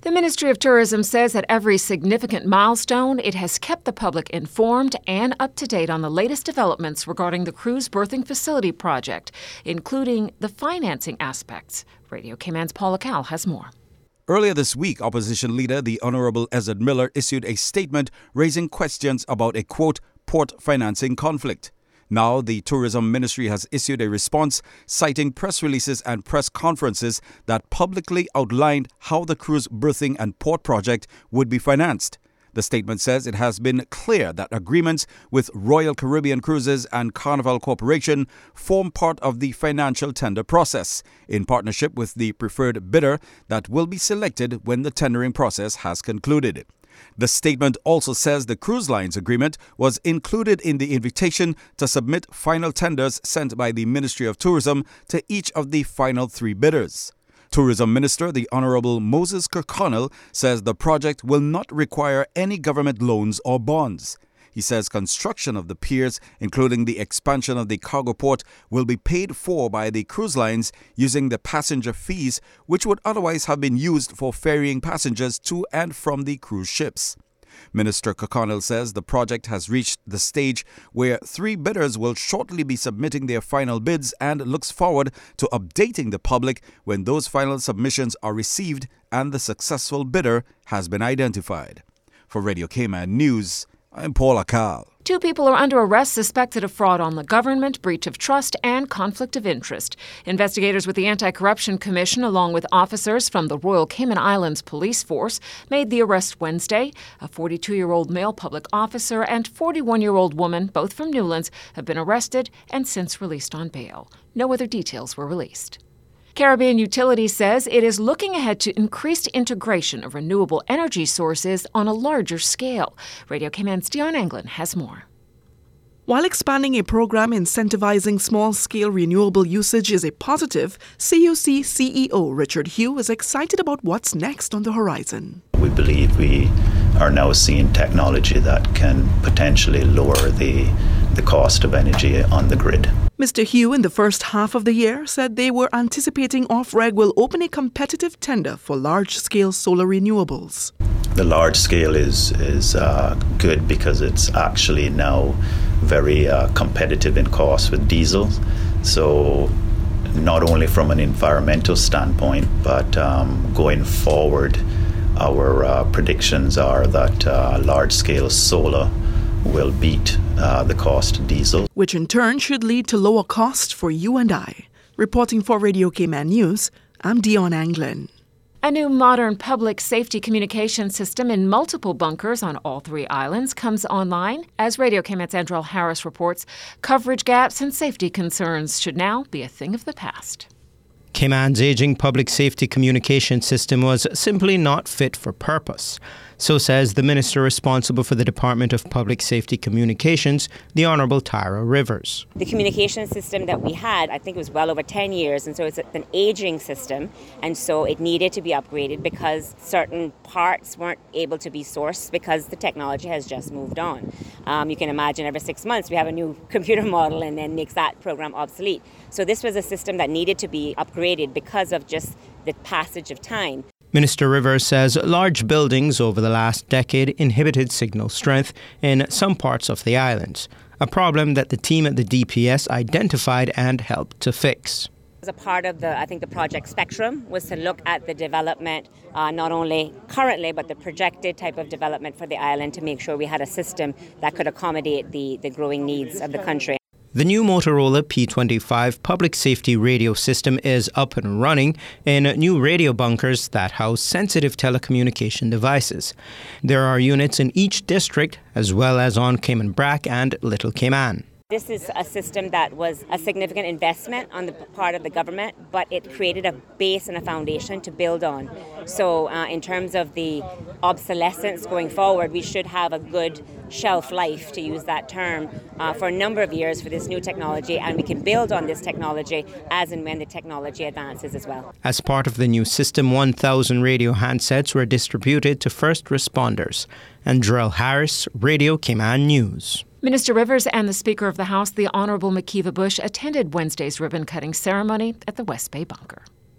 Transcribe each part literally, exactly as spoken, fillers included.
The Ministry of Tourism says at every significant milestone, it has kept the public informed and up to date on the latest developments regarding the cruise berthing facility project, including the financing aspects. Radio Cayman's Paula Cal has more. Earlier this week, opposition leader the Honorable Ezard Miller issued a statement raising questions about a, quote, port financing conflict. Now, the Tourism Ministry has issued a response citing press releases and press conferences that publicly outlined how the cruise berthing and port project would be financed. The statement says it has been clear that agreements with Royal Caribbean Cruises and Carnival Corporation form part of the financial tender process, in partnership with the preferred bidder that will be selected when the tendering process has concluded. The statement also says the cruise lines agreement was included in the invitation to submit final tenders sent by the Ministry of Tourism to each of the final three bidders. Tourism Minister the Honorable Moses Kirkconnell says the project will not require any government loans or bonds. He says construction of the piers, including the expansion of the cargo port, will be paid for by the cruise lines using the passenger fees, which would otherwise have been used for ferrying passengers to and from the cruise ships. Minister Kirkconnell says the project has reached the stage where three bidders will shortly be submitting their final bids and looks forward to updating the public when those final submissions are received and the successful bidder has been identified. For Radio Cayman News, I'm Paula Cal. Two people are under arrest suspected of fraud on the government, breach of trust, and conflict of interest. Investigators with the Anti-Corruption Commission, along with officers from the Royal Cayman Islands Police Force, made the arrest Wednesday. A forty-two-year-old male public officer and forty-one-year-old woman, both from Newlands, have been arrested and since released on bail. No other details were released. Caribbean Utilities says it is looking ahead to increased integration of renewable energy sources on a larger scale. Radio Cayman's Dion Anglin has more. While expanding a program incentivizing small-scale renewable usage is a positive, C U C C E O Richard Hugh is excited about what's next on the horizon. We believe we are now seeing technology that can potentially lower the, the cost of energy on the grid. Mister Hugh, in the first half of the year, said they were anticipating Ofreg will open a competitive tender for large-scale solar renewables. The large scale is, is uh, good because it's actually now very uh, competitive in cost with diesel. So not only from an environmental standpoint, but um, going forward, our uh, predictions are that uh, large-scale solar will beat uh, the cost of diesel. Which in turn should lead to lower cost for you and I. Reporting for Radio Cayman News, I'm Dion Anglin. A new modern public safety communication system in multiple bunkers on all three islands comes online. As Radio Cayman's Andrel Harris reports, coverage gaps and safety concerns should now be a thing of the past. Cayman's aging public safety communication system was simply not fit for purpose. So says the minister responsible for the Department of Public Safety Communications, the Honourable Tyra Rivers. The communication system that we had, I think it was well over ten years, and so it's an aging system, and so it needed to be upgraded because certain parts weren't able to be sourced because the technology has just moved on. Um, you can imagine every six months we have a new computer model and then makes that program obsolete. So this was a system that needed to be upgraded because of just the passage of time. Minister Rivers says large buildings over the last decade inhibited signal strength in some parts of the islands, a problem that the team at the D P S identified and helped to fix. As a part of the, I think the Project Spectrum was to look at the development, uh, not only currently, but the projected type of development for the island to make sure we had a system that could accommodate the, the growing needs of the country. The new Motorola P twenty-five public safety radio system is up and running in new radio bunkers that house sensitive telecommunication devices. There are units in each district as well as on Cayman Brac and Little Cayman. This is a system that was a significant investment on the part of the government, but it created a base and a foundation to build on. So uh, in terms of the obsolescence going forward, we should have a good shelf life, to use that term, uh, for a number of years for this new technology, and we can build on this technology as and when the technology advances as well. As part of the new system, one thousand radio handsets were distributed to first responders. Andrel Harris, Radio Cayman News. Minister Rivers and the Speaker of the House, the Honourable Makiva Bush, attended Wednesday's ribbon-cutting ceremony at the West Bay Bunker.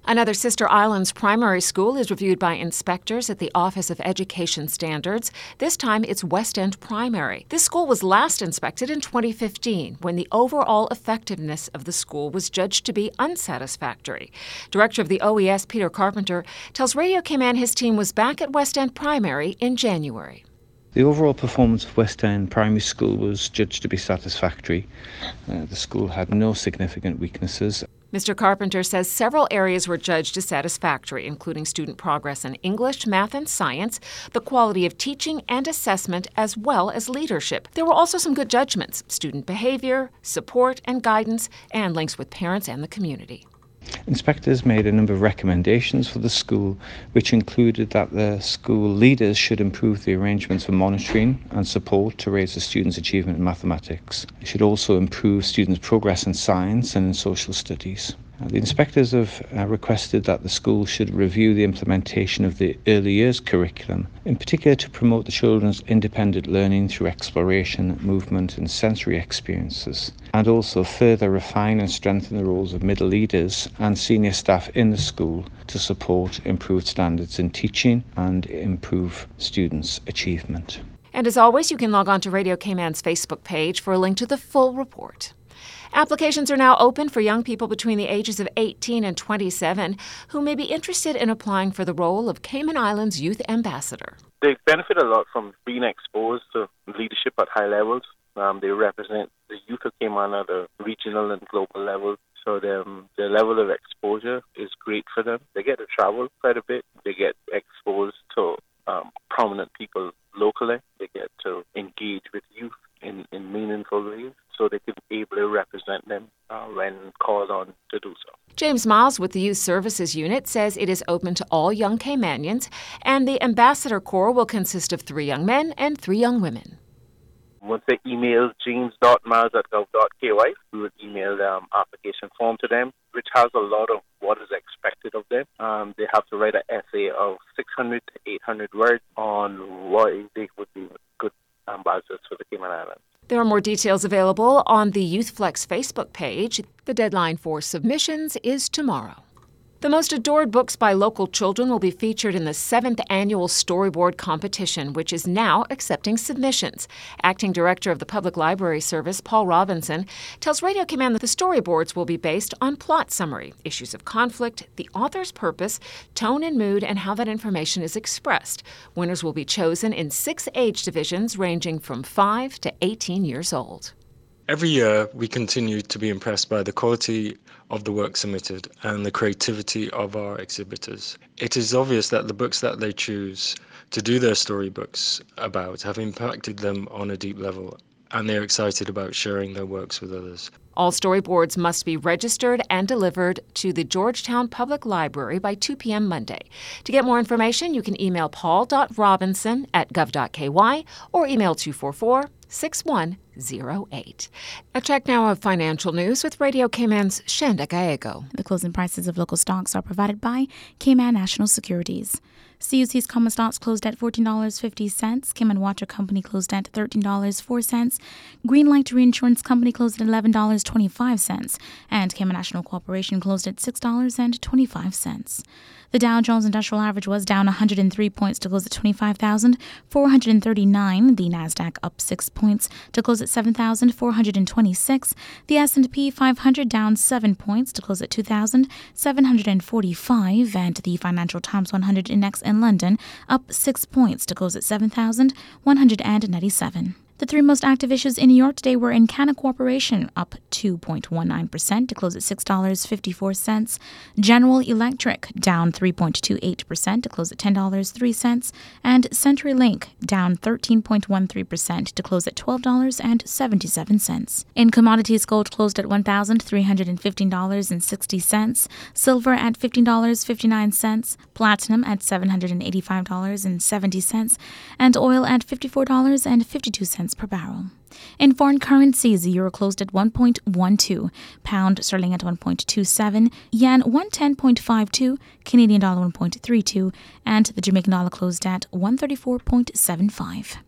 Another Sister Islands primary school is reviewed by inspectors at the Office of Education Standards. This time it's West End Primary. This school was last inspected in twenty fifteen when the overall effectiveness of the school was judged to be unsatisfactory. Director of the O E S, Peter Carpenter, tells Radio Cayman his team was back at West End Primary in January. The overall performance of West End Primary School was judged to be satisfactory. Uh, the school had no significant weaknesses. Mister Carpenter says several areas were judged as satisfactory, including student progress in English, math, and science, the quality of teaching and assessment, as well as leadership. There were also some good judgments: student behavior, support and guidance, and links with parents and the community. Inspectors made a number of recommendations for the school, which included that the school leaders should improve the arrangements for monitoring and support to raise the students' achievement in mathematics. They should also improve students' progress in science and in social studies. Uh, the inspectors have uh, requested that the school should review the implementation of the early years curriculum, in particular to promote the children's independent learning through exploration, movement and sensory experiences, and also further refine and strengthen the roles of middle leaders and senior staff in the school to support improved standards in teaching and improve students' achievement. And as always, you can log on to Radio Cayman's Facebook page for a link to the full report. Applications are now open for young people between the ages of eighteen and twenty-seven who may be interested in applying for the role of Cayman Islands Youth Ambassador. They benefit a lot from being exposed to leadership at high levels. Um, they represent the youth of Cayman at a regional and global level. So their, their level of exposure is great for them. They get to travel quite a bit. They get exposed to um, prominent people locally. They get to engage with youth in, in meaningful ways, so they can be able to represent them uh, when called on to do so. James Miles with the Youth Services Unit says it is open to all young Caymanians, and the Ambassador Corps will consist of three young men and three young women. Once they email james dot miles at gov dot k y, we will email the um, application form to them, which has a lot of what is expected of them. Um, they have to write an essay of six hundred to eight hundred words on why they would be good ambassadors for the Cayman Islands. There are more details available on the YouthFlex Facebook page. The deadline for submissions is tomorrow. The most adored books by local children will be featured in the seventh annual Storyboard competition, which is now accepting submissions. Acting Director of the Public Library Service, Paul Robinson, tells Radio Cayman that the storyboards will be based on plot summary, issues of conflict, the author's purpose, tone and mood, and how that information is expressed. Winners will be chosen in six age divisions ranging from five to eighteen years old. Every year, we continue to be impressed by the quality of the work submitted and the creativity of our exhibitors. It is obvious that the books that they choose to do their storybooks about have impacted them on a deep level, and they're excited about sharing their works with others. All storyboards must be registered and delivered to the Georgetown Public Library by two p.m. Monday. To get more information, you can email paul dot robinson at gov dot k y or email two four four, six one zero eight. A check now of financial news with Radio Cayman's Shenda Gallego. The closing prices of local stocks are provided by Cayman National Securities. C U C's common stocks closed at fourteen dollars and fifty cents. Cayman Water Company closed at thirteen dollars and four cents. Greenlight Reinsurance Company closed at eleven dollars and twenty-five cents. And Cayman National Corporation closed at six dollars and twenty-five cents. The Dow Jones Industrial Average was down one hundred three points to close at twenty-five thousand four hundred thirty-nine. The Nasdaq up six points to close at seven thousand four hundred twenty-six. The S and P five hundred down seven points to close at two thousand seven hundred forty-five. And the Financial Times one hundred Index in London up six points to close at seven thousand one hundred ninety-seven. The three most active issues in New York today were Encana Corporation, up two point one nine percent to close at six dollars and fifty-four cents. General Electric, down three point two eight percent to close at ten dollars and three cents. And CenturyLink, down thirteen point one three percent to close at twelve dollars and seventy-seven cents. In commodities, gold closed at one thousand three hundred fifteen dollars and sixty cents. Silver at fifteen dollars and fifty-nine cents. Platinum at seven hundred eighty-five dollars and seventy cents. And oil at fifty-four dollars and fifty-two cents per barrel. In foreign currencies, the euro closed at one point one two, pound sterling at one point two seven, yen one ten point five two, Canadian dollar one point three two, and the Jamaican dollar closed at one thirty-four point seven five.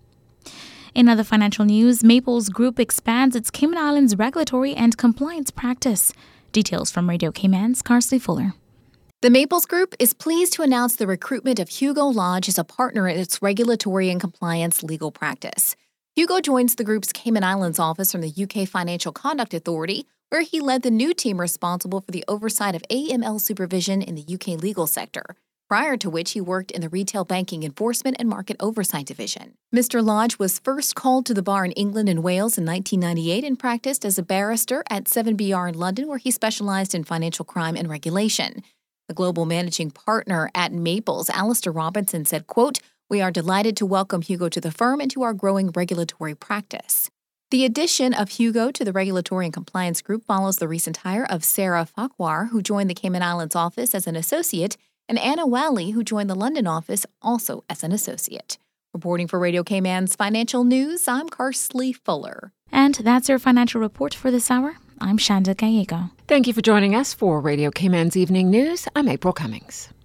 In other financial news, Maples Group expands its Cayman Islands regulatory and compliance practice. Details from Radio Cayman's Carsley Fuller. The Maples Group is pleased to announce the recruitment of Hugo Lodge as a partner in its regulatory and compliance legal practice. Hugo joins the group's Cayman Islands office from the U K Financial Conduct Authority, where he led the new team responsible for the oversight of A M L supervision in the U K legal sector, prior to which he worked in the Retail Banking Enforcement and Market Oversight Division. Mister Lodge was first called to the bar in England and Wales in nineteen ninety-eight and practiced as a barrister at seven B R in London, where he specialized in financial crime and regulation. The global managing partner at Maples, Alistair Robinson, said, quote, "We are delighted to welcome Hugo to the firm and to our growing regulatory practice." The addition of Hugo to the Regulatory and Compliance Group follows the recent hire of Sarah Farquhar, who joined the Cayman Islands office as an associate, and Anna Wally, who joined the London office also as an associate. Reporting for Radio Cayman's Financial News, I'm Karsley Fuller. And that's your financial report for this hour. I'm Shanda Gallego. Thank you for joining us for Radio Cayman's Evening News. I'm April Cummings.